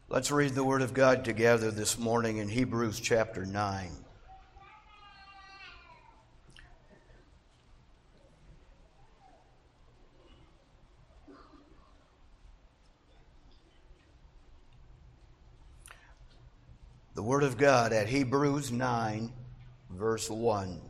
Let's read the Word of God together this morning in Hebrews chapter 9. The Word of God at Hebrews 9, verse 1.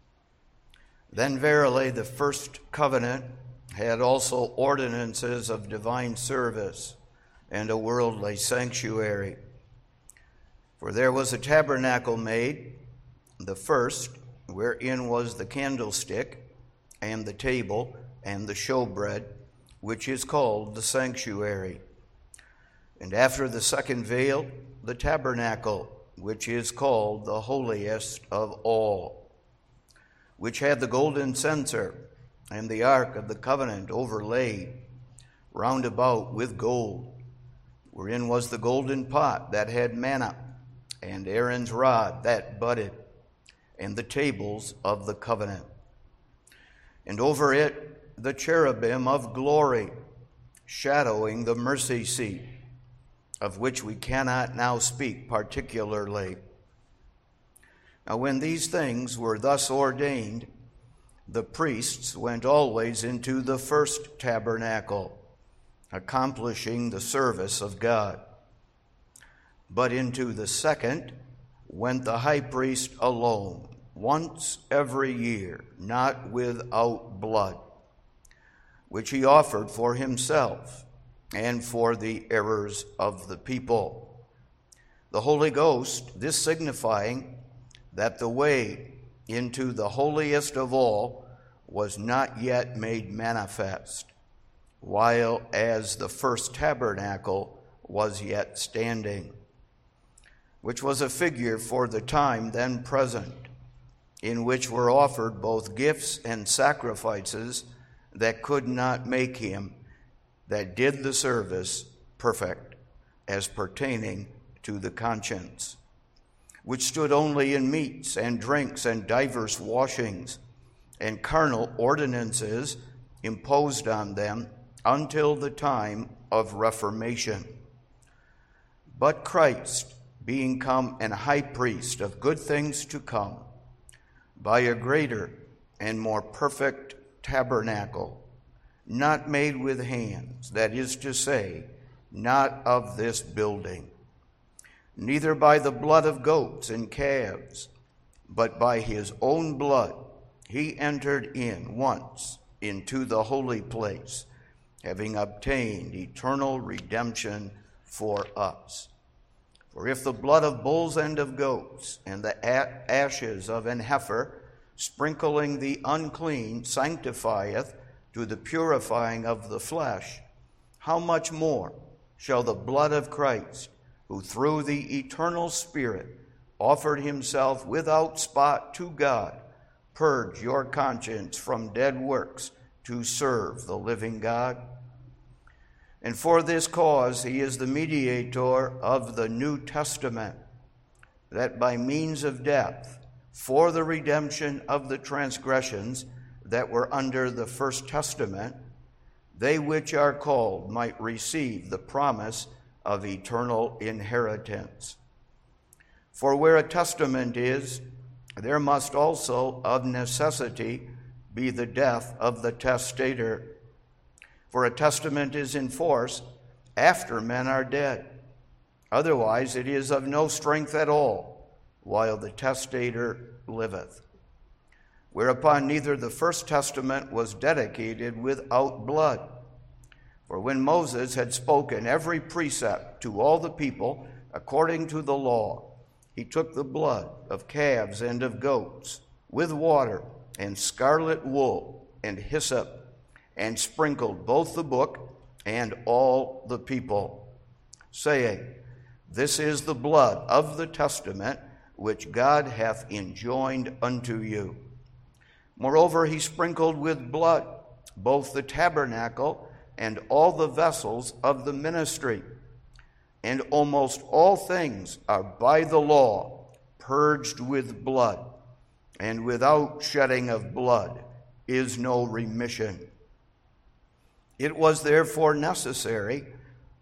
Then verily the first covenant had also ordinances of divine service and a worldly sanctuary. For there was a tabernacle made, the first, wherein was the candlestick, and the table, and the showbread, which is called the sanctuary. And after the second veil, the tabernacle, which is called the holiest of all, which had the golden censer, and the ark of the covenant overlaid round about with gold, wherein was the golden pot that had manna, and Aaron's rod that budded, and the tables of the covenant. And over it the cherubim of glory, shadowing the mercy seat, of which we cannot now speak particularly. Now when these things were thus ordained, the priests went always into the first tabernacle, accomplishing the service of God. But into the second went the high priest alone, once every year, not without blood, which he offered for himself and for the errors of the people. The Holy Ghost, this signifying that the way into the holiest of all was not yet made manifest, while as the first tabernacle was yet standing, which was a figure for the time then present, in which were offered both gifts and sacrifices that could not make him that did the service perfect, as pertaining to the conscience, which stood only in meats and drinks and divers washings, and carnal ordinances imposed on them until the time of Reformation. But Christ, being come an high priest of good things to come, by a greater and more perfect tabernacle, not made with hands, that is to say, not of this building, neither by the blood of goats and calves, but by his own blood he entered in once into the holy place, having obtained eternal redemption for us. For if the blood of bulls and of goats and the ashes of an heifer, sprinkling the unclean, sanctifieth to the purifying of the flesh, how much more shall the blood of Christ, who through the eternal Spirit offered himself without spot to God, purge your conscience from dead works to serve the living God? And for this cause he is the mediator of the New Testament, that by means of death, for the redemption of the transgressions that were under the first testament, they which are called might receive the promise of eternal inheritance. For where a testament is, there must also of necessity be the death of the testator. For a testament is in force after men are dead. Otherwise it is of no strength at all, while the testator liveth. Whereupon neither the first testament was dedicated without blood. For when Moses had spoken every precept to all the people according to the law, he took the blood of calves and of goats with water and scarlet wool and hyssop, and sprinkled both the book and all the people, saying, This is the blood of the testament which God hath enjoined unto you. Moreover, he sprinkled with blood both the tabernacle and all the vessels of the ministry. And almost all things are by the law purged with blood, and without shedding of blood is no remission. It was therefore necessary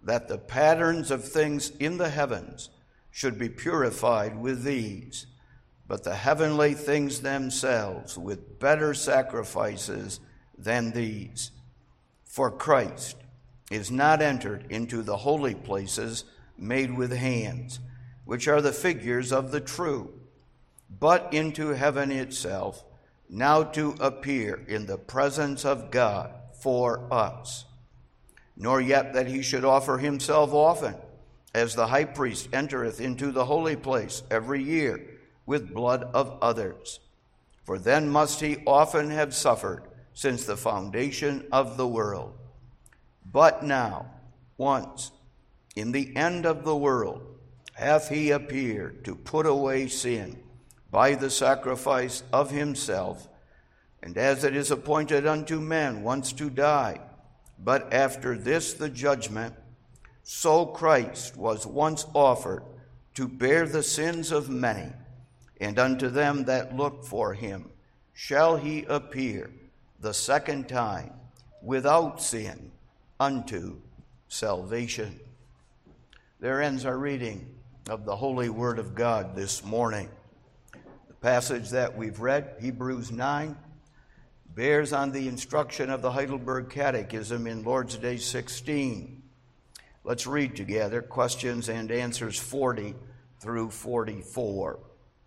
that the patterns of things in the heavens should be purified with these, but the heavenly things themselves with better sacrifices than these. For Christ is not entered into the holy places made with hands, which are the figures of the true, but into heaven itself, now to appear in the presence of God for us. Nor yet that he should offer himself often, as the high priest entereth into the holy place every year with blood of others. For then must he often have suffered since the foundation of the world. But now, once, in the end of the world, hath he appeared to put away sin by the sacrifice of himself. And as it is appointed unto men once to die, but after this the judgment, so Christ was once offered to bear the sins of many, and unto them that look for him shall he appear the second time without sin unto salvation. There ends our reading of the holy word of God this morning. The passage that we've read, Hebrews 9, bears on the instruction of the Heidelberg Catechism in Lord's Day 16. Let's read together questions and answers 40 through 44.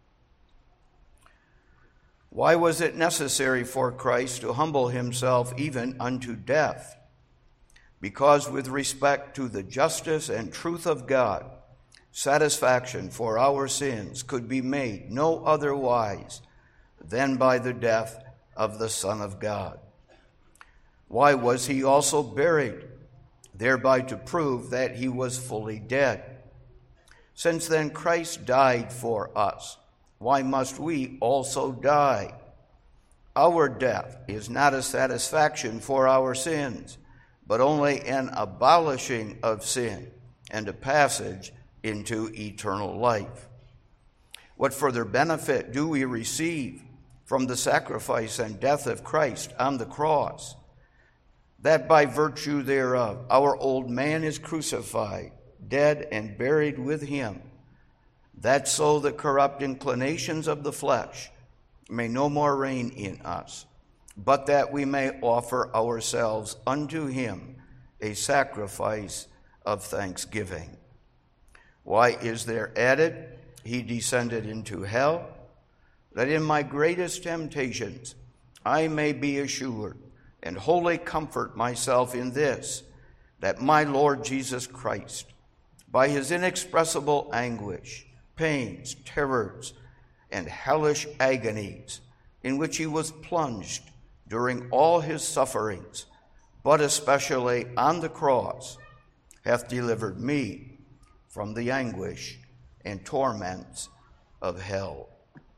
Why was it necessary for Christ to humble himself even unto death? Because with respect to the justice and truth of God, satisfaction for our sins could be made no otherwise than by the death of the Son of God. Why was he also buried? Thereby to prove that he was fully dead. Since then Christ died for us, why must we also die? Our death is not a satisfaction for our sins, but only an abolishing of sin and a passage into eternal life. What further benefit do we receive from the sacrifice and death of Christ on the cross? That by virtue thereof our old man is crucified, dead, and buried with him, that so the corrupt inclinations of the flesh may no more reign in us, but that we may offer ourselves unto him a sacrifice of thanksgiving. Why is there added, he descended into hell, that in my greatest temptations I may be assured and wholly comfort myself in this, that my Lord Jesus Christ, by his inexpressible anguish, pains, terrors, and hellish agonies in which he was plunged during all his sufferings, but especially on the cross, hath delivered me from the anguish and torments of hell.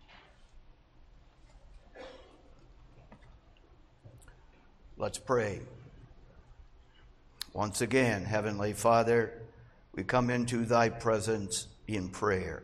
Let's pray. Once again, Heavenly Father, we come into thy presence in prayer.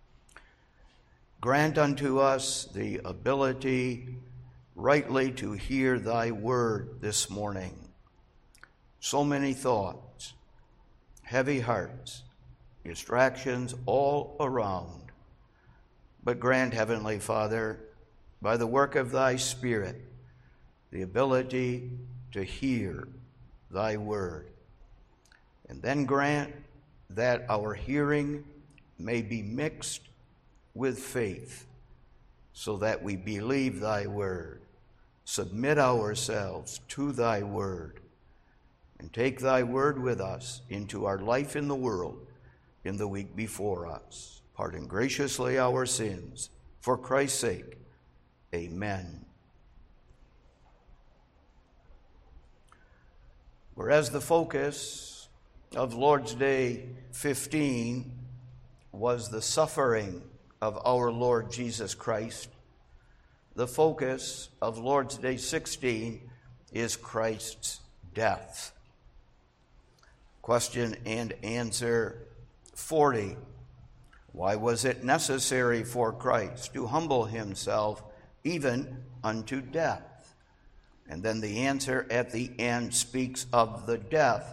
Grant unto us the ability rightly to hear thy word this morning. So many thoughts, heavy hearts, distractions all around. But grant, Heavenly Father, by the work of thy Spirit, the ability to hear thy word. And then grant that our hearing may be mixed with faith, so that we believe thy word, submit ourselves to thy word, and take thy word with us into our life in the world in the week before us. Pardon graciously our sins, for Christ's sake. Amen. Whereas the focus of Lord's Day 15 was the suffering of our Lord Jesus Christ, the focus of Lord's Day 16 is Christ's death. Question and answer 40. Why was it necessary for Christ to humble himself even unto death? And then the answer at the end speaks of the death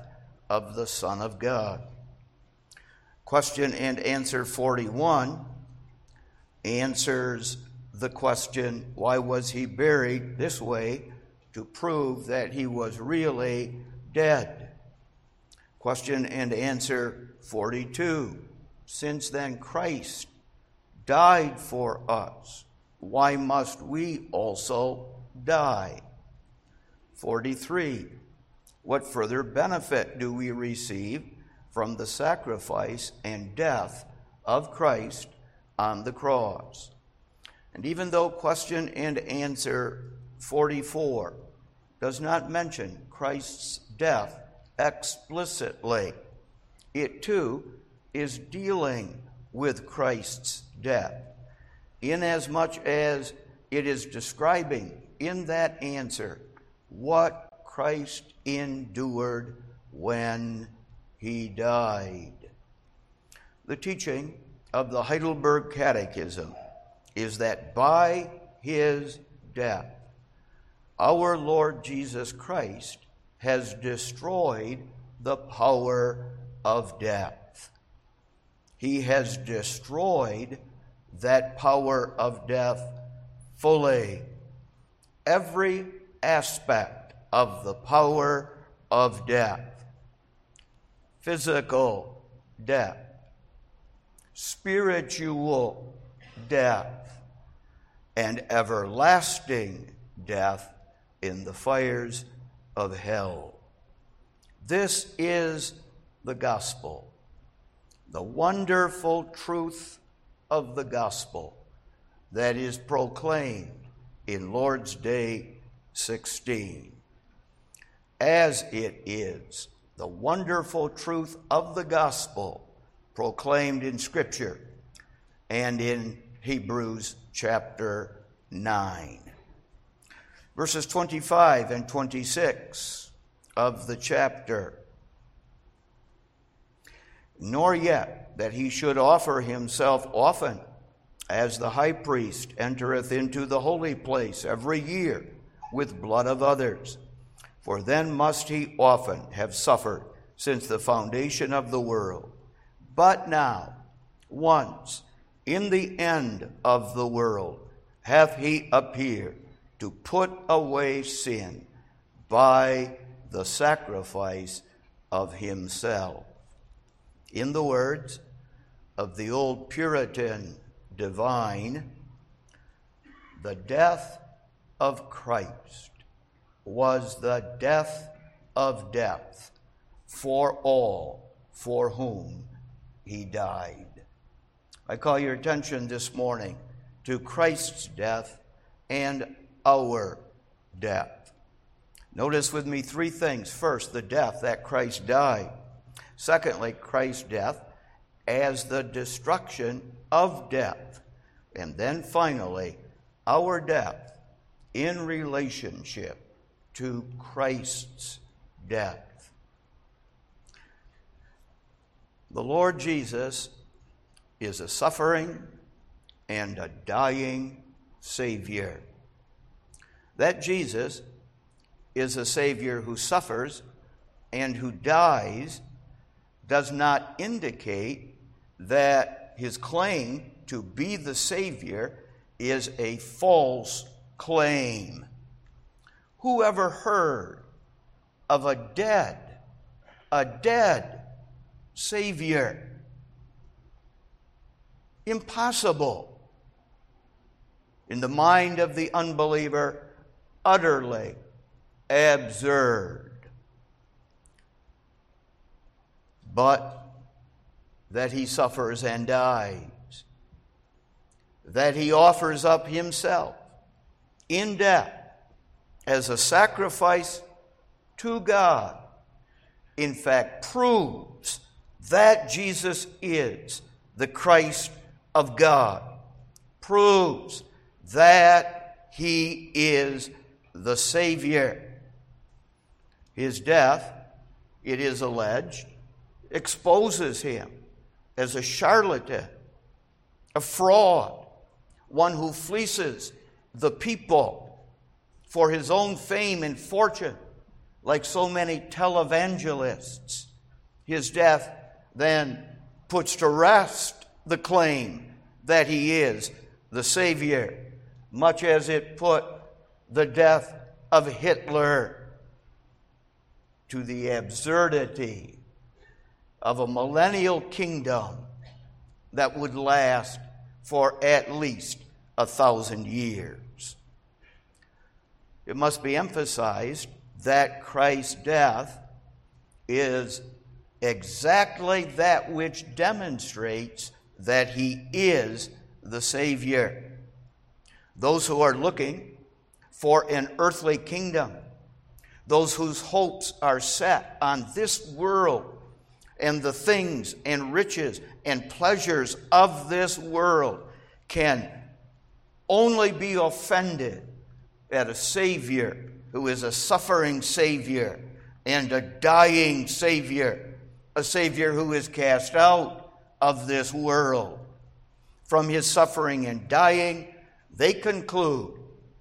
of the Son of God. Question and answer 41 answers the question, why was he buried this way, to prove that he was really dead. Question and answer 42, since then Christ died for us, why must we also die? 43, what further benefit do we receive from the sacrifice and death of Christ on the cross? And even though question and answer 44 does not mention Christ's death explicitly, it too is dealing with Christ's death, inasmuch as it is describing in that answer what Christ endured when he died. The teaching of the Heidelberg Catechism is that by his death, our Lord Jesus Christ has destroyed the power of death. He has destroyed that power of death fully. Every aspect of the power of death, physical death, spiritual death, and everlasting death in the fires of hell. This is the gospel, the wonderful truth of the gospel that is proclaimed in Lord's Day 16. As it is the wonderful truth of the gospel proclaimed in Scripture and in Hebrews chapter 9. Verses 25 and 26 of the chapter. Nor yet that he should offer himself often, as the high priest entereth into the holy place every year with blood of others. For then must he often have suffered since the foundation of the world. But now, once, in the end of the world, hath he appeared to put away sin by the sacrifice of himself. In the words of the old Puritan divine, the death of Christ was the death of death for all for whom he died. I call your attention this morning to Christ's death and our death. Notice with me three things. First, the death that Christ died. Secondly, Christ's death as the destruction of death. And then finally, our death in relationship to Christ's death. The Lord Jesus is a suffering and a dying Savior. That Jesus is a Savior who suffers and who dies does not indicate that his claim to be the Savior is a false claim. Who ever heard of a dead Savior? Impossible. In the mind of the unbeliever, utterly absurd. But that he suffers and dies, that he offers up himself in death as a sacrifice to God, in fact, proves that Jesus is the Christ of God, proves that he is the Savior. His death, it is alleged, exposes him as a charlatan, a fraud, one who fleeces the people for his own fame and fortune, like so many televangelists His death then puts to rest the claim that he is the Savior, much as it put the death of Hitler to the absurdity of a millennial kingdom that would last for at least 1,000 years. It must be emphasized that Christ's death is exactly that which demonstrates that he is the Savior. Those who are looking for an earthly kingdom, those whose hopes are set on this world and the things and riches and pleasures of this world, can only be offended at a Savior who is a suffering Savior and a dying Savior, a Savior who is cast out of this world. From his suffering and dying, they conclude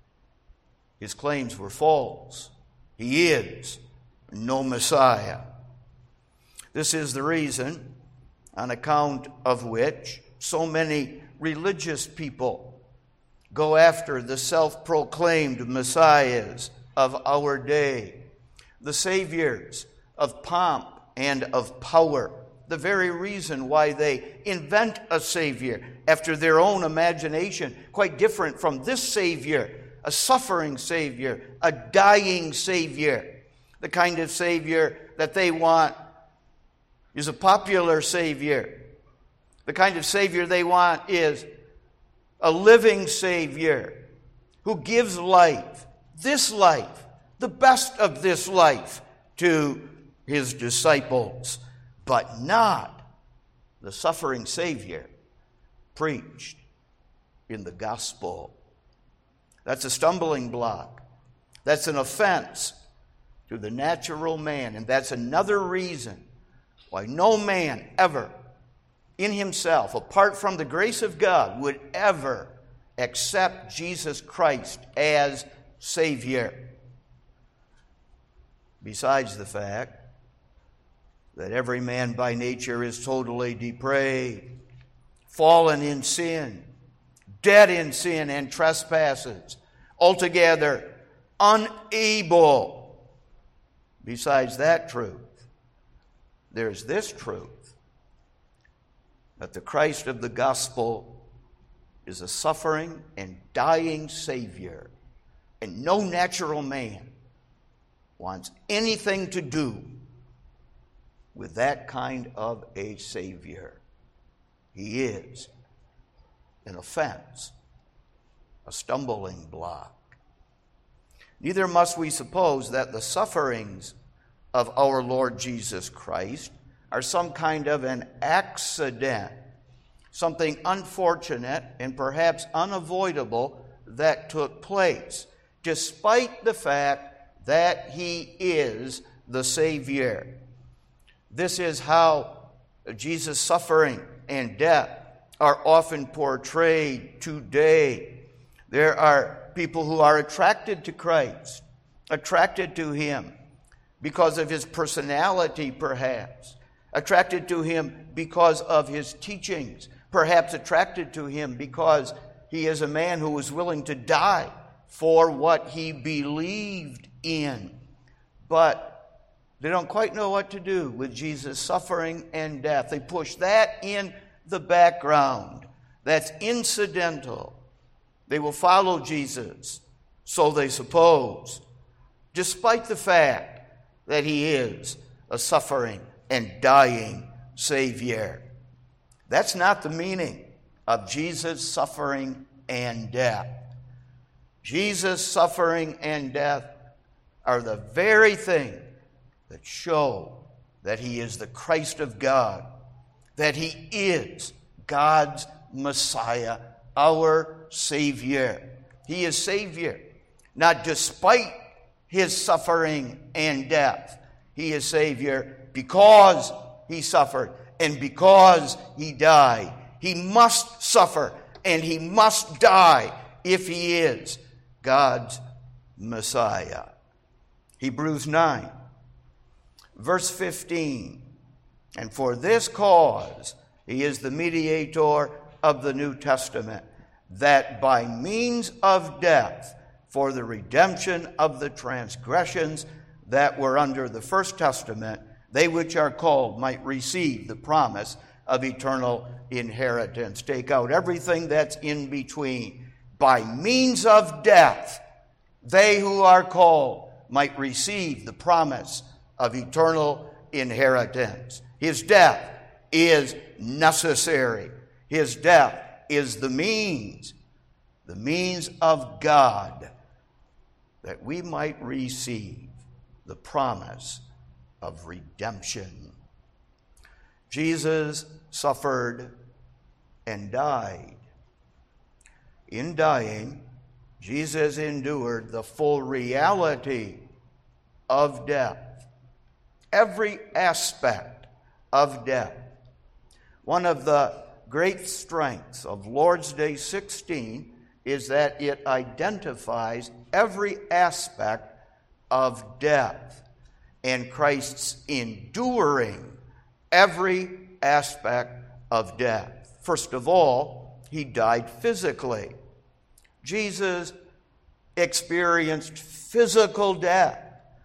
his claims were false. He is no Messiah. This is the reason on account of which so many religious people go after the self-proclaimed messiahs of our day, the saviors of pomp and of power, the very reason why they invent a savior after their own imagination, quite different from this savior, a suffering savior, a dying savior. The kind of savior that they want is a popular savior. The kind of savior they want is a living savior who gives life, this life, the best of this life, to his disciples, but not the suffering Savior preached in the gospel. That's a stumbling block. That's an offense to the natural man, and that's another reason why no man ever in himself, apart from the grace of God, would ever accept Jesus Christ as Savior. Besides the fact that every man by nature is totally depraved, fallen in sin, dead in sin and trespasses, altogether unable. Besides that truth, there's this truth, that the Christ of the gospel is a suffering and dying Savior, and no natural man wants anything to do with that kind of a Savior. He is an offense, a stumbling block. Neither must we suppose that the sufferings of our Lord Jesus Christ are some kind of an accident, something unfortunate and perhaps unavoidable that took place, despite the fact that he is the Savior. This is how Jesus' suffering and death are often portrayed today. There are people who are attracted to Christ, attracted to him because of his personality, perhaps, attracted to him because of his teachings, perhaps attracted to him because he is a man who was willing to die for what he believed in. But they don't quite know what to do with Jesus' suffering and death. They push that in the background. That's incidental. They will follow Jesus, so they suppose, despite the fact that he is a suffering and dying Savior. That's not the meaning of Jesus' suffering and death. Jesus' suffering and death are the very thing that show that he is the Christ of God, that he is God's Messiah, our Savior. He is Savior, not despite his suffering and death. He is Savior because he suffered and because he died. He must suffer and he must die if he is God's Messiah. Hebrews 9, verse 15 And for this cause, he is the mediator of the New Testament, that by means of death, for the redemption of the transgressions that were under the first testament, they which are called might receive the promise of eternal inheritance. Take out everything that's in between. By means of death, they who are called might receive the promise of eternal inheritance. His death is necessary. His death is the means of God, that we might receive the promise of redemption. Jesus suffered and died. In dying, Jesus endured the full reality of death, every aspect of death. One of the great strengths of Lord's Day 16 is that it identifies every aspect of death and Christ's enduring every aspect of death. First of all, he died physically. Jesus experienced physical death,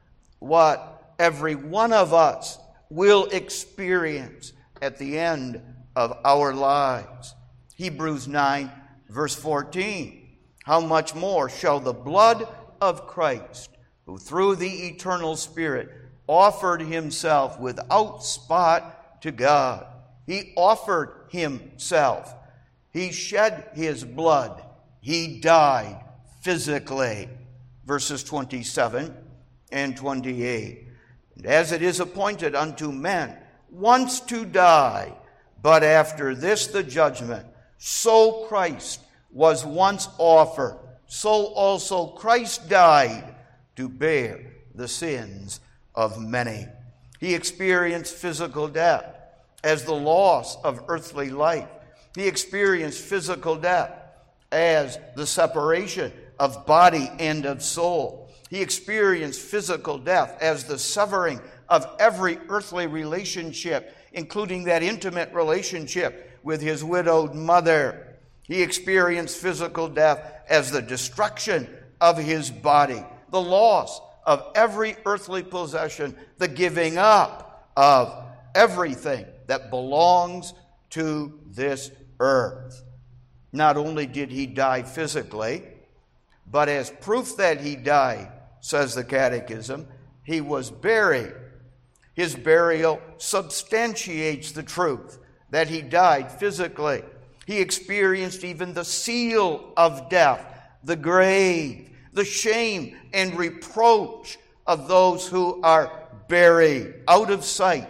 what every one of us will experience at the end of our lives. Hebrews 9, verse 14. How much more shall the blood of Christ, who through the eternal Spirit offered himself without spot to God. He offered himself. He shed his blood. He died physically. Verses 27 and 28. And as it is appointed unto men once to die, but after this the judgment, so Christ was once offered, so also Christ died to bear the sins of many. He experienced physical death as the loss of earthly life. He experienced physical death as the separation of body and of soul. He experienced physical death as the severing of every earthly relationship, including that intimate relationship with his widowed mother. He experienced physical death as the destruction of his body, the loss of every earthly possession, the giving up of everything that belongs to this earth. Not only did he die physically, but as proof that he died, says the Catechism, he was buried. His burial substantiates the truth that he died physically. He experienced even the seal of death, the grave, the shame and reproach of those who are buried out of sight.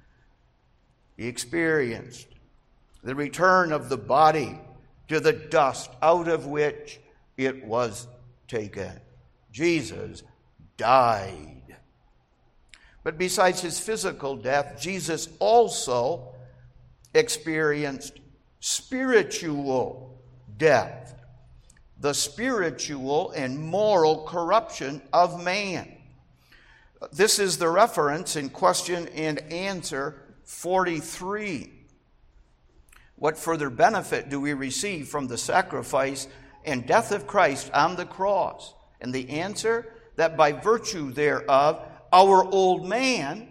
He experienced the return of the body to the dust out of which it was taken. Jesus died. But besides his physical death, Jesus also experienced spiritual death, the spiritual and moral corruption of man. This is the reference in question and answer 43. What further benefit do we receive from the sacrifice and death of Christ on the cross? And the answer, that by virtue thereof, our old man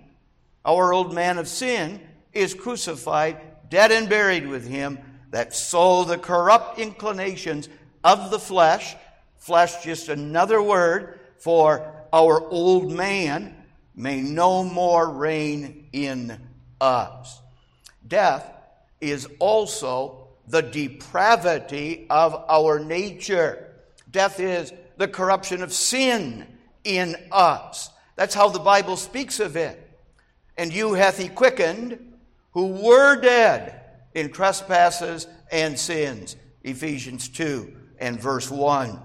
of sin, is crucified, dead and buried with him, that so the corrupt inclinations of the flesh just another word for our old man, may no more reign in us. Death is also the depravity of our nature. Death is the corruption of sin in us. That's how the Bible speaks of it. And you hath he quickened who were dead in trespasses and sins. Ephesians 2 and verse 1.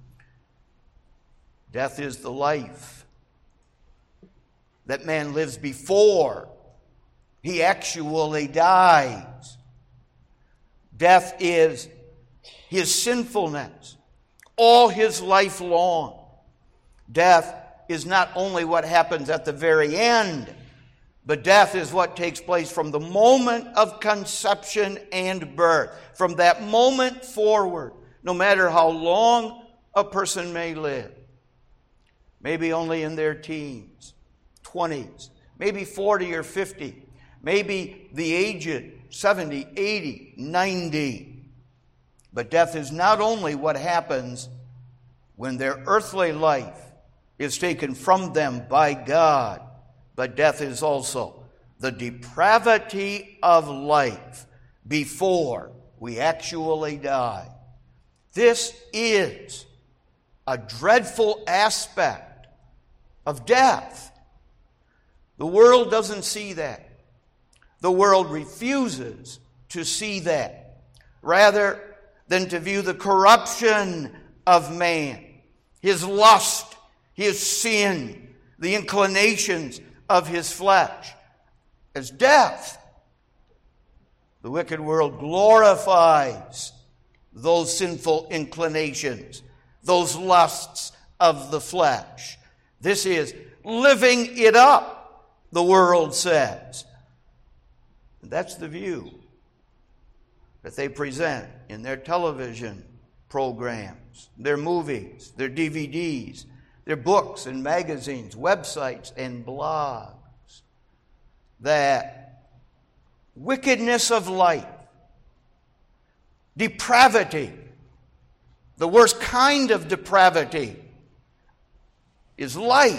Death is the life that man lives before he actually dies. Death is his sinfulness, all his life long. Death is not only what happens at the very end, But death is what takes place from the moment of conception and birth. From that moment forward, no matter how long a person may live, maybe only in their teens, 20s, maybe 40 or 50, maybe the aged 70, 80, 90. But death is not only what happens when their earthly life is taken from them by God, but death is also the depravity of life before we actually die. This is a dreadful aspect of death. The world doesn't see that. The world refuses to see that, rather than to view the corruption of man, his lust, his sin, the inclinations of his flesh as death. The wicked world glorifies those sinful inclinations, those lusts of the flesh. This is living it up, the world says. And that's the view that they present in their television programs, their movies, their DVDs, their books and magazines, websites and blogs, that wickedness of life, depravity, the worst kind of depravity is life,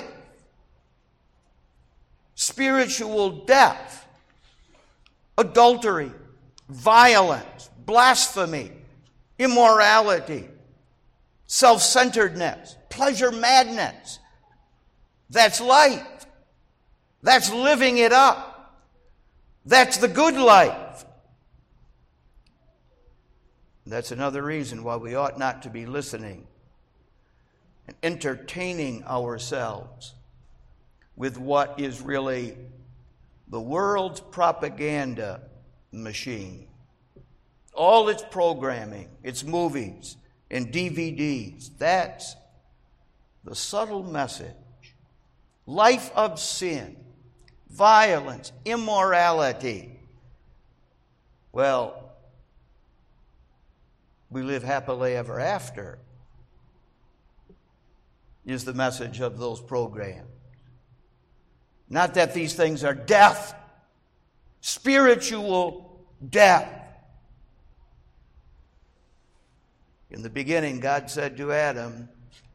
spiritual death, adultery, violence, blasphemy, immorality, self-centeredness, pleasure madness. That's life. That's living it up. That's the good life. That's another reason why we ought not to be listening and entertaining ourselves with what is really the world's propaganda machine. All its programming, its movies and DVDs, that's the subtle message. Life of sin, violence, immorality. Well, we live happily ever after is the message of those programs. Not that these things are death, spiritual death. In the beginning, God said to Adam,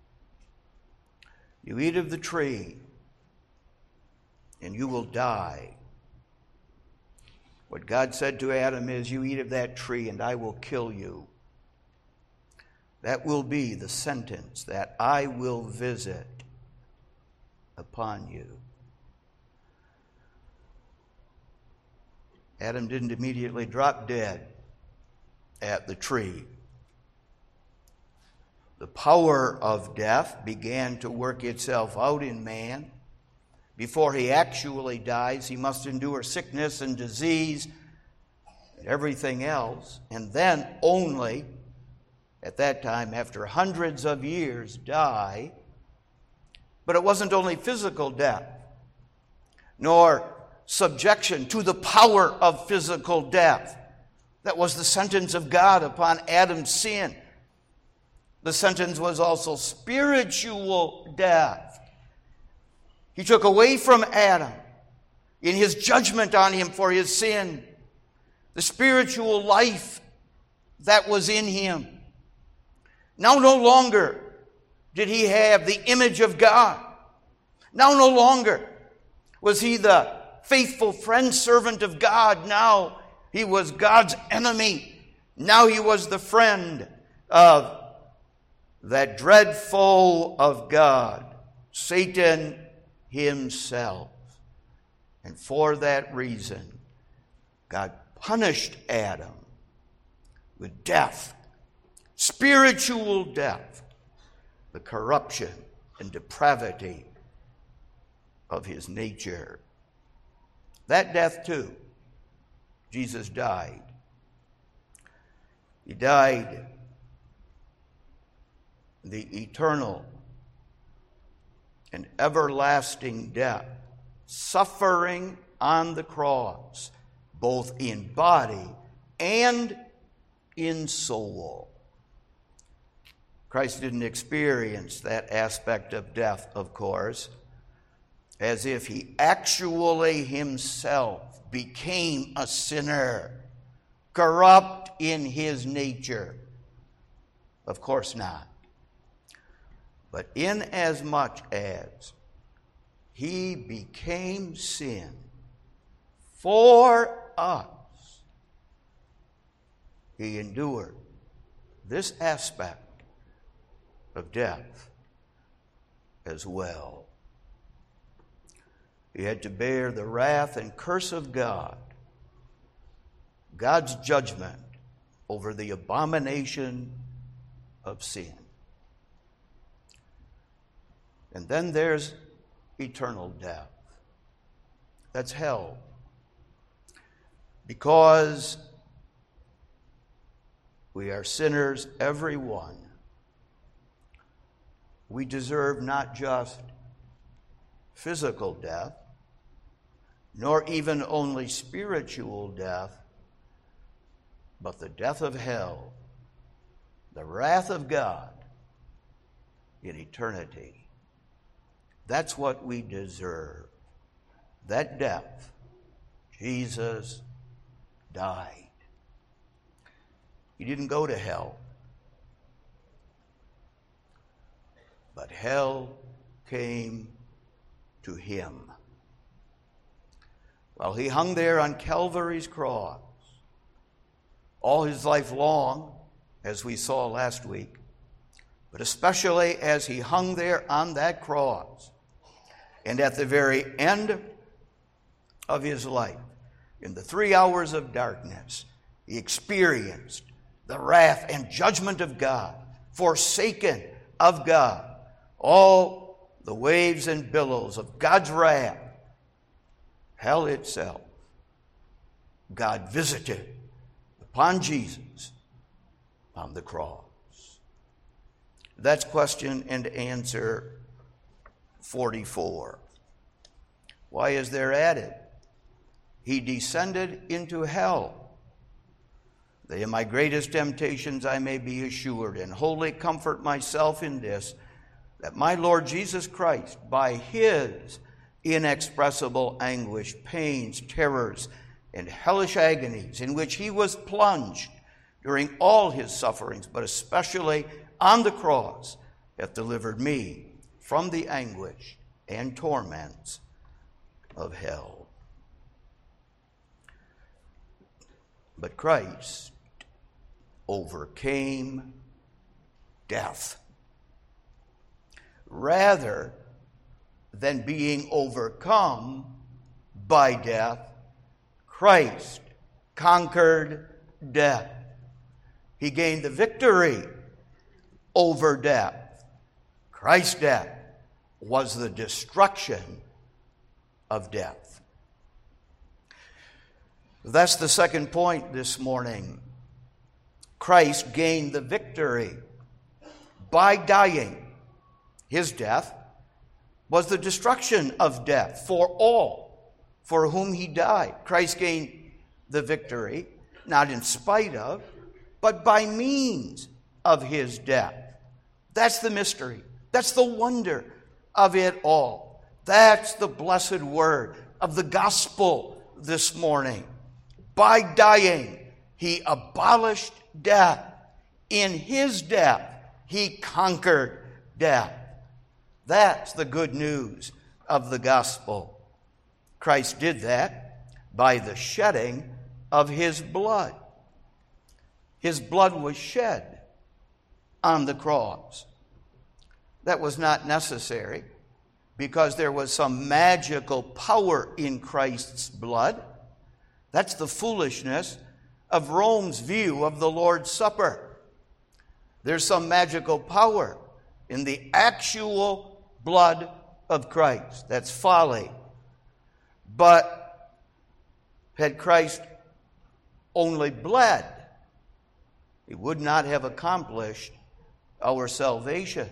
"You eat of the tree, and you will die." What God said to Adam is, "You eat of that tree, and I will kill you." That will be the sentence that I will visit upon you. Adam didn't immediately drop dead at the tree. The power of death began to work itself out in man. Before he actually dies, he must endure sickness and disease and everything else, and then only, at that time, after hundreds of years, die. But it wasn't only physical death, nor subjection to the power of physical death. That was the sentence of God upon Adam's sin. The sentence was also spiritual death. He took away from Adam, in his judgment on him for his sin, the spiritual life that was in him. Now no longer did he have the image of God. Now no longer was he the faithful friend servant of God. Now he was God's enemy. Now he was the friend of that dread foe of God, Satan himself. And for that reason, God punished Adam with death, spiritual death, the corruption and depravity of his nature. That death too, Jesus died. He died the eternal and everlasting death, suffering on the cross, both in body and in soul. Christ didn't experience that aspect of death, of course, as if he actually himself became a sinner, corrupt in his nature. Of course not. But inasmuch as he became sin for us, he endured this aspect of death as well. He had to bear the wrath and curse of God, God's judgment over the abomination of sin. And then there's eternal death. That's hell. Because we are sinners, every one, we deserve not just physical death, nor even only spiritual death, but the death of hell, the wrath of God in eternity. That's what we deserve. That death, Jesus died. He didn't go to hell, but hell came to him. While he hung there on Calvary's cross, all his life long, as we saw last week, but especially as he hung there on that cross, and at the very end of his life, in the 3 hours of darkness, he experienced the wrath and judgment of God, forsaken of God, all the waves and billows of God's wrath, hell itself, God visited upon Jesus on the cross. That's question and answer 44. Why is there added? He descended into hell, that in my greatest temptations I may be assured, and wholly comfort myself in this, that my Lord Jesus Christ, by his inexpressible anguish, pains, terrors, and hellish agonies in which he was plunged during all his sufferings, but especially on the cross, hath delivered me from the anguish and torments of hell. But Christ overcame death. Rather than being overcome by death, Christ conquered death. He gained the victory over death. Christ's death was the destruction of death. That's the second point this morning. Christ gained the victory by dying. His death was the destruction of death for all for whom he died. Christ gained the victory, not in spite of, but by means of his death. That's the mystery. That's the wonder of it all. That's the blessed word of the gospel this morning. By dying, he abolished death. In his death, he conquered death. That's the good news of the gospel. Christ did that by the shedding of his blood. His blood was shed on the cross. That was not necessary because there was some magical power in Christ's blood. That's the foolishness of Rome's view of the Lord's Supper. There's some magical power in the actual blood of Christ. That's folly. But had Christ only bled, he would not have accomplished our salvation.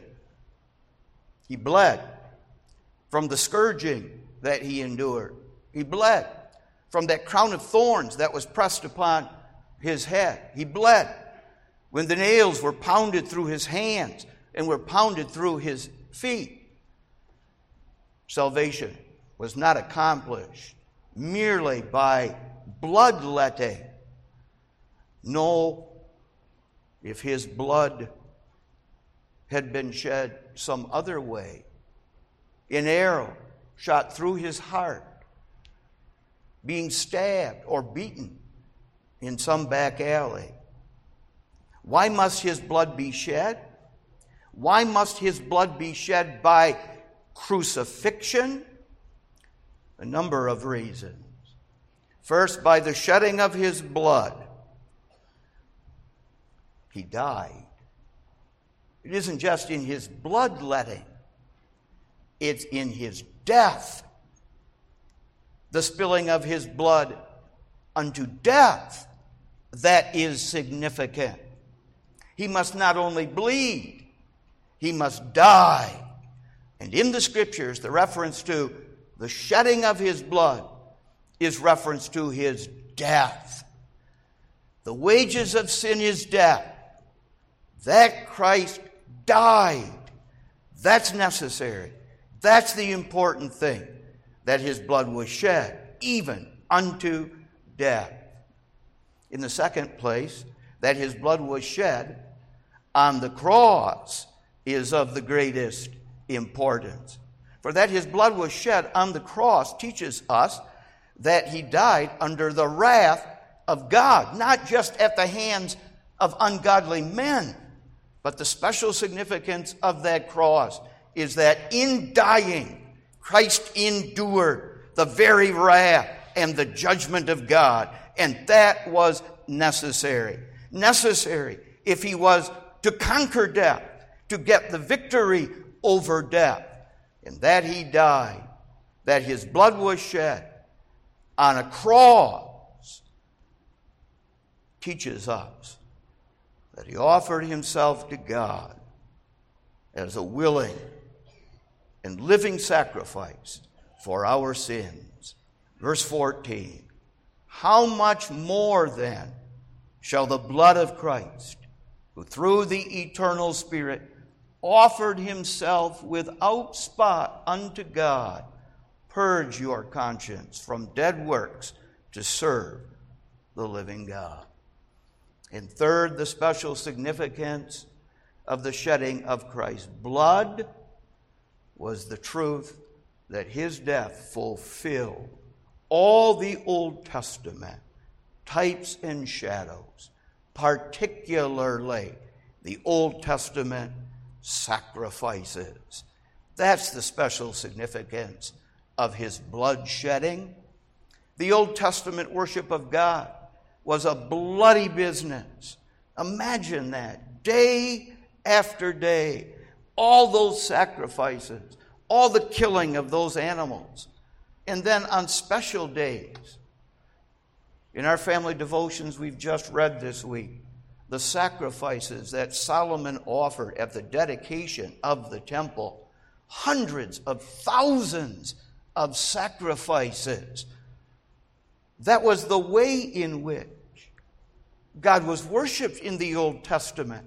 He bled from the scourging that he endured. He bled from that crown of thorns that was pressed upon his head. He bled when the nails were pounded through his hands and were pounded through his feet. Salvation was not accomplished merely by bloodletting. No, if his blood had been shed some other way, an arrow shot through his heart, being stabbed or beaten in some back alley. Why must his blood be shed? Why must his blood be shed by crucifixion? A number of reasons. First, by the shedding of his blood, he died. It isn't just in his bloodletting, it's in his death. The spilling of his blood unto death, that is significant. He must not only bleed, he must die. And in the Scriptures, the reference to the shedding of his blood is reference to his death. The wages of sin is death. That Christ died. That's necessary. That's the important thing, that his blood was shed, even unto death. In the second place, that his blood was shed on the cross is of the greatest importance. For that his blood was shed on the cross teaches us that he died under the wrath of God, not just at the hands of ungodly men, but the special significance of that cross is that in dying, Christ endured the very wrath and the judgment of God, and that was necessary. Necessary if he was to conquer death, to get the victory over death. And that he died, that his blood was shed on a cross, teaches us that he offered himself to God as a willing and living sacrifice for our sins. Verse 14, how much more then shall the blood of Christ, who through the eternal Spirit offered himself without spot unto God, purge your conscience from dead works to serve the living God. And third, the special significance of the shedding of Christ's blood was the truth that his death fulfilled all the Old Testament types and shadows, particularly the Old Testament sacrifices. That's the special significance of his blood shedding. The Old Testament worship of God was a bloody business. Imagine that, day after day, all those sacrifices, all the killing of those animals. And then on special days, in our family devotions we've just read this week, the sacrifices that Solomon offered at the dedication of the temple, hundreds of thousands of sacrifices. That was the way in which God was worshipped in the Old Testament.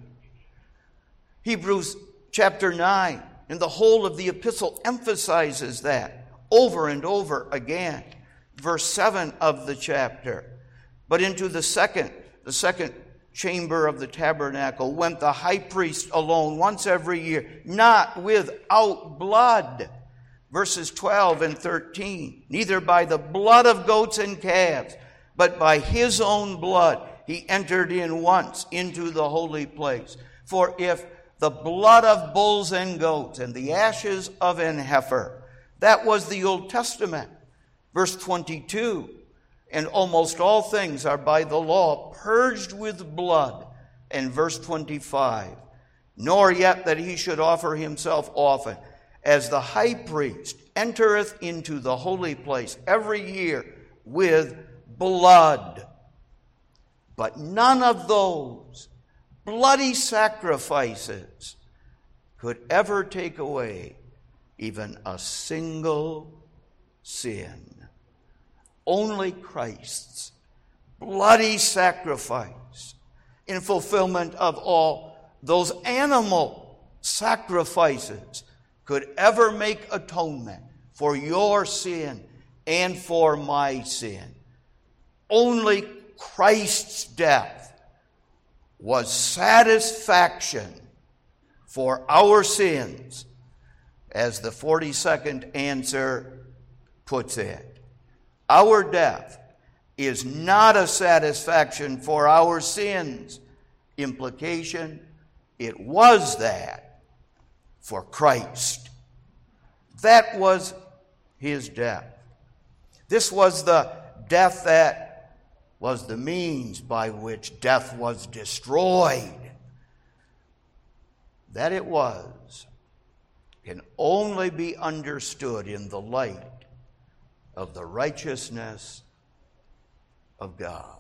Hebrews chapter 9 and the whole of the epistle emphasizes that over and over again. Verse 7 of the chapter. But into the second chamber of the tabernacle went the high priest alone once every year, not without blood. Verses 12 and 13. Neither by the blood of goats and calves, but by his own blood he entered in once into the holy place. For if the blood of bulls and goats and the ashes of an heifer, that was the Old Testament. Verse 22. And almost all things are by the law purged with blood. And verse 25. Nor yet that he should offer himself often, as the high priest entereth into the holy place every year with blood. But none of those bloody sacrifices could ever take away even a single sin. Only Christ's bloody sacrifice in fulfillment of all those animal sacrifices could ever make atonement for your sin and for my sin. Only Christ's death was satisfaction for our sins, as the 42nd answer puts it. Our death is not a satisfaction for our sins. Implication, it was that for Christ. That was his death. This was the death that was the means by which death was destroyed. That it was can only be understood in the light of the righteousness of God.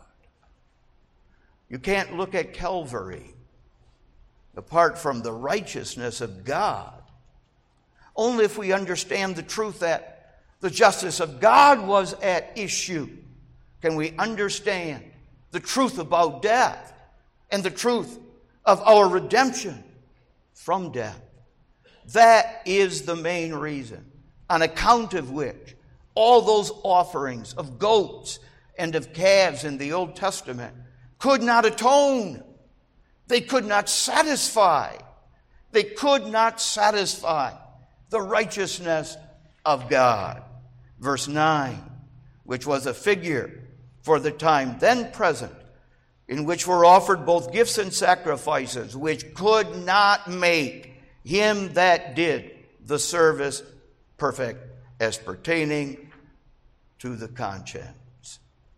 You can't look at Calvary apart from the righteousness of God. Only if we understand the truth that the justice of God was at issue can we understand the truth about death and the truth of our redemption from death. That is the main reason on account of which all those offerings of goats and of calves in the Old Testament could not atone. They could not satisfy. They could not satisfy the righteousness of God. Verse 9, which was a figure for the time then present, in which were offered both gifts and sacrifices, which could not make him that did the service perfect as pertaining to the conscience.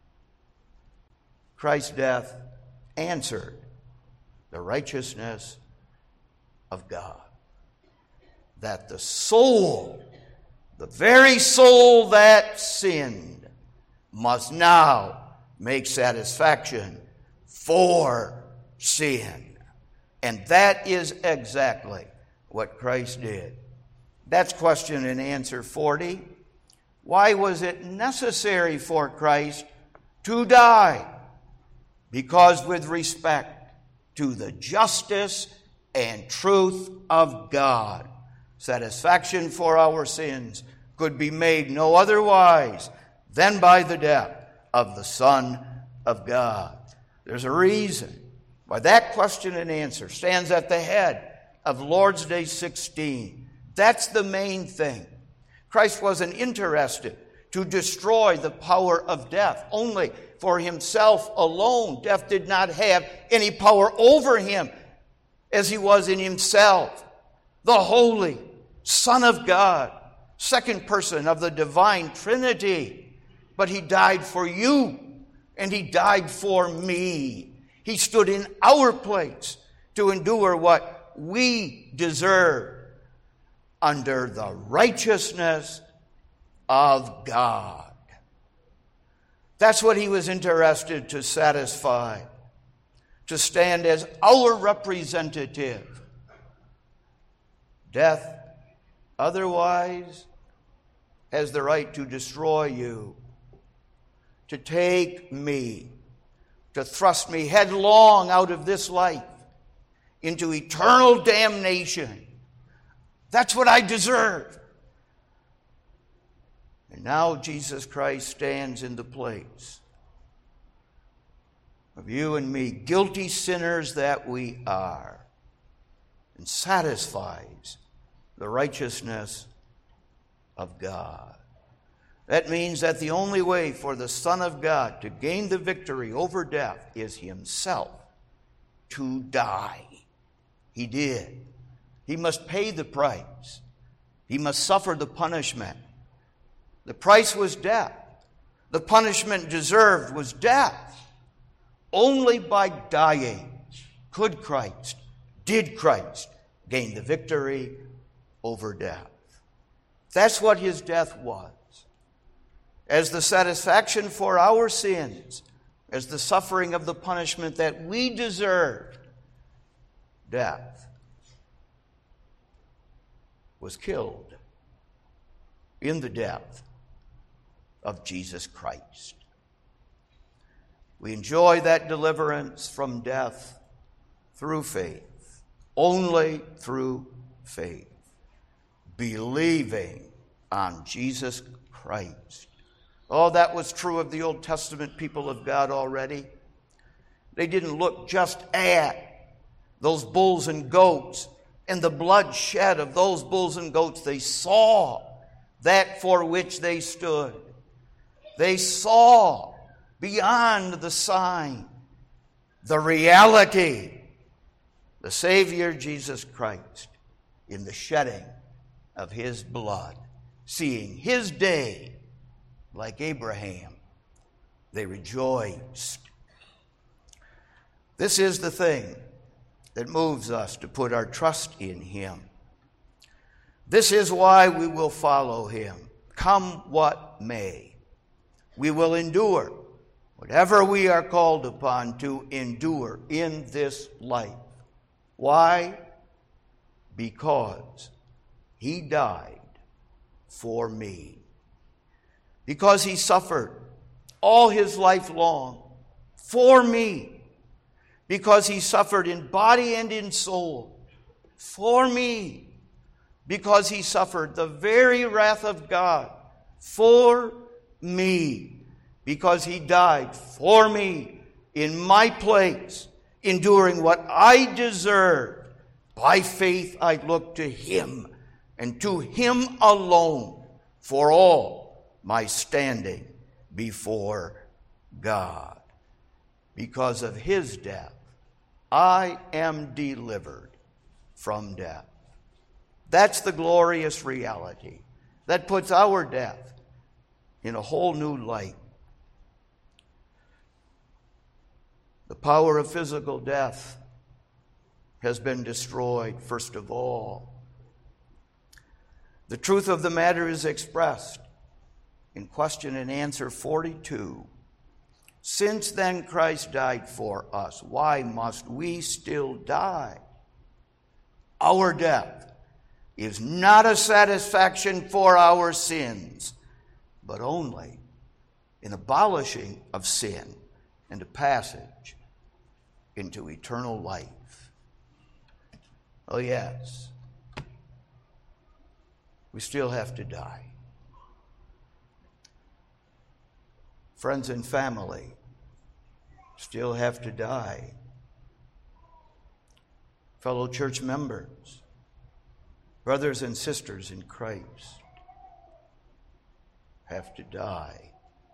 Christ's death answered the righteousness of God. That the soul, the very soul that sinned, must now make satisfaction for sin. And that is exactly what Christ did. That's question and answer 40. Why was it necessary for Christ to die? Because with respect to the justice and truth of God, satisfaction for our sins could be made no otherwise than by the death of the Son of God. There's a reason why that question and answer stands at the head of Lord's Day 16. That's the main thing. Christ wasn't interested to destroy the power of death only for himself alone. Death did not have any power over him as he was in himself. The Holy Son of God, second person of the divine Trinity. But he died for you, and he died for me. He stood in our place to endure what we deserve under the righteousness of God. That's what he was interested to satisfy, to stand as our representative. Death otherwise has the right to destroy you, to take me, to thrust me headlong out of this life into eternal damnation. That's what I deserve. And now Jesus Christ stands in the place of you and me, guilty sinners that we are, and satisfies the righteousness of God. That means that the only way for the Son of God to gain the victory over death is himself to die. He did. He must pay the price. He must suffer the punishment. The price was death. The punishment deserved was death. Only by dying did Christ gain the victory over death. That's what his death was. As the satisfaction for our sins, as the suffering of the punishment that we deserved, death was killed in the depth of Jesus Christ. We enjoy that deliverance from death through faith, only through faith, believing on Jesus Christ. Oh, that was true of the Old Testament people of God already. They didn't look just at those bulls and goats and the blood shed of those bulls and goats. They saw that for which they stood. They saw beyond the sign the reality, the Savior Jesus Christ in the shedding of his blood. Seeing his day like Abraham, they rejoiced. This is the thing that moves us to put our trust in him. This is why we will follow him, come what may. We will endure whatever we are called upon to endure in this life. Why? Because he died for me. Because he suffered all his life long for me. Because he suffered in body and in soul for me. Because he suffered the very wrath of God for me. Because he died for me in my place, enduring what I deserved. By faith I look to him and to him alone for all my standing before God. Because of his death, I am delivered from death. That's the glorious reality that puts our death in a whole new light. The power of physical death has been destroyed, first of all. The truth of the matter is expressed in question and answer 42. Since then Christ died for us, why must we still die? Our death is not a satisfaction for our sins, but only an abolishing of sin and a passage into eternal life. Oh yes, we still have to die. Friends and family still have to die. Fellow church members, brothers and sisters in Christ have to die.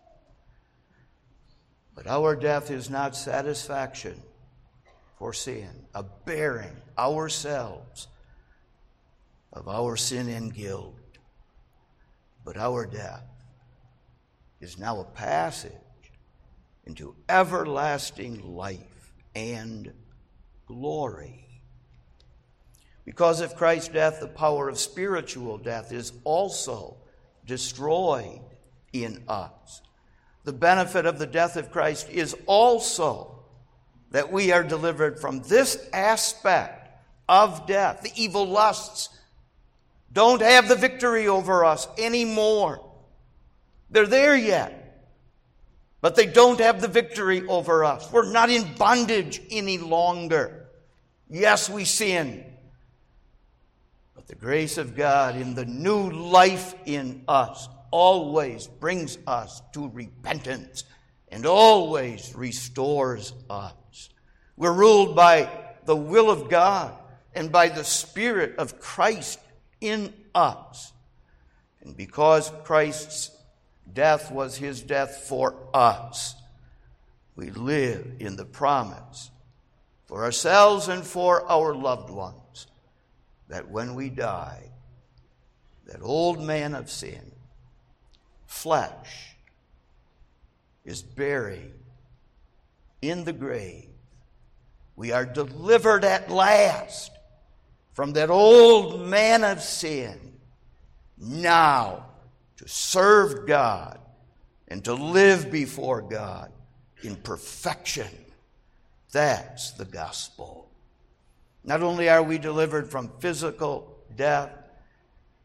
But our death is not satisfaction for sin, a bearing ourselves of our sin and guilt. But our death is now a passage into everlasting life and glory. Because of Christ's death, the power of spiritual death is also destroyed in us. The benefit of the death of Christ is also that we are delivered from this aspect of death. The evil lusts don't have the victory over us anymore. They're there yet, but they don't have the victory over us. We're not in bondage any longer. Yes, we sin, but the grace of God in the new life in us always brings us to repentance and always restores us. We're ruled by the will of God and by the Spirit of Christ in us. And because Christ's death was his death for us, we live in the promise for ourselves and for our loved ones that when we die, that old man of sin, flesh, is buried in the grave. We are delivered at last from that old man of sin, now to serve God and to live before God in perfection. That's the gospel. Not only are we delivered from physical death,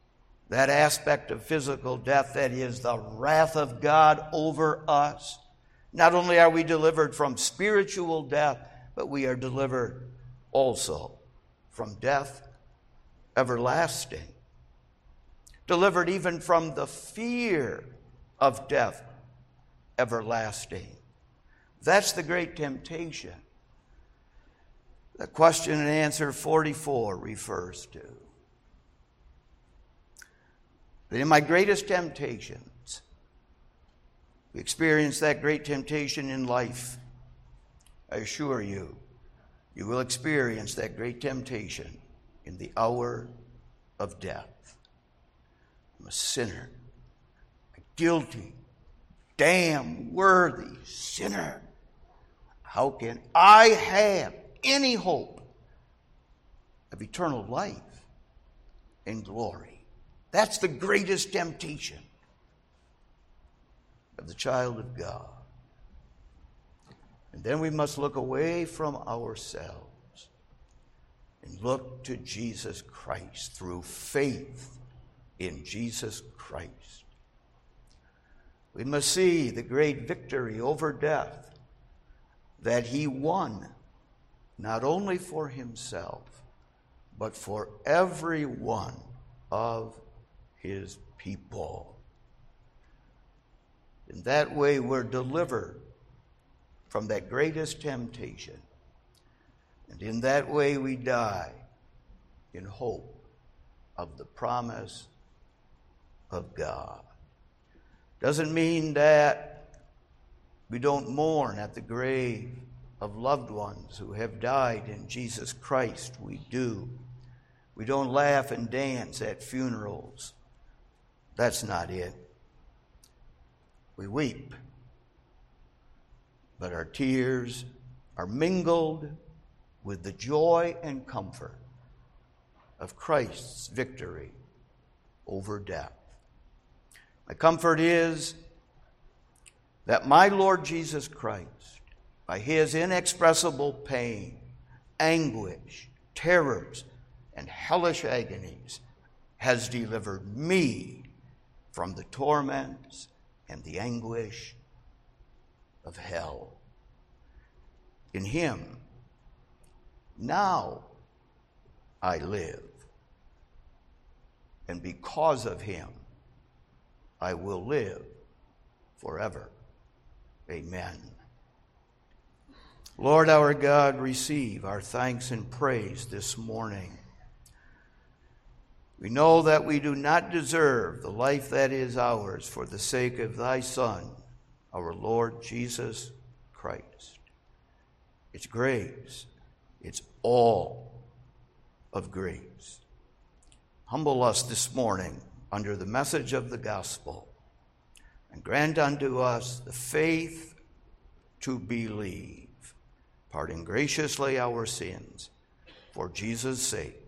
that aspect of physical death that is the wrath of God over us. Not only are we delivered from spiritual death, but we are delivered also from death everlasting. Delivered even from the fear of death everlasting. That's the great temptation. The question and answer 44 refers to. That in my greatest temptations, we experience that great temptation in life. I assure you, you will experience that great temptation in the hour of death. I'm a sinner, a guilty, damn worthy sinner. How can I have any hope of eternal life and glory? That's the greatest temptation of the child of God. And then we must look away from ourselves and look to Jesus Christ through faith in Jesus Christ. We must see the great victory over death that he won, not only for himself, but for every one of his people. In that way, we're delivered from that greatest temptation. And in that way, we die in hope of the promise of God. Doesn't mean that we don't mourn at the grave of loved ones who have died in Jesus Christ. We do. We don't laugh and dance at funerals. That's not it. We weep, but our tears are mingled with the joy and comfort of Christ's victory over death. My comfort is that my Lord Jesus Christ, by his inexpressible pain, anguish, terrors, and hellish agonies, has delivered me from the torments and the anguish of hell. In him, now I live, and because of him, I will live forever. Amen. Lord our God, receive our thanks and praise this morning. We know that we do not deserve the life that is ours for the sake of thy Son, our Lord Jesus Christ. It's grace. It's all of grace. Humble us this morning under the message of the gospel, and grant unto us the faith to believe, pardon graciously our sins, for Jesus' sake.